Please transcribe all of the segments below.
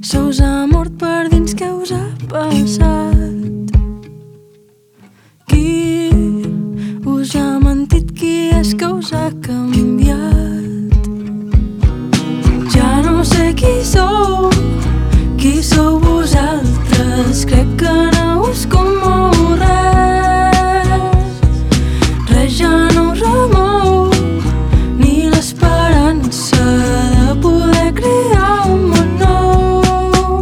Se us ha mort per dins, què us ha passat? Qui us ha mentit? Qui és que us ha canviat? Ja no sé qui sou vosaltres. Crec que no us comou res. Res ja no us remou, ni l'esperança de poder crear un món nou.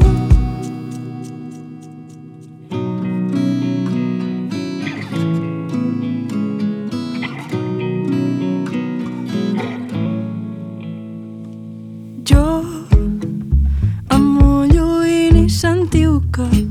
Jo em mullo i ni sentiu que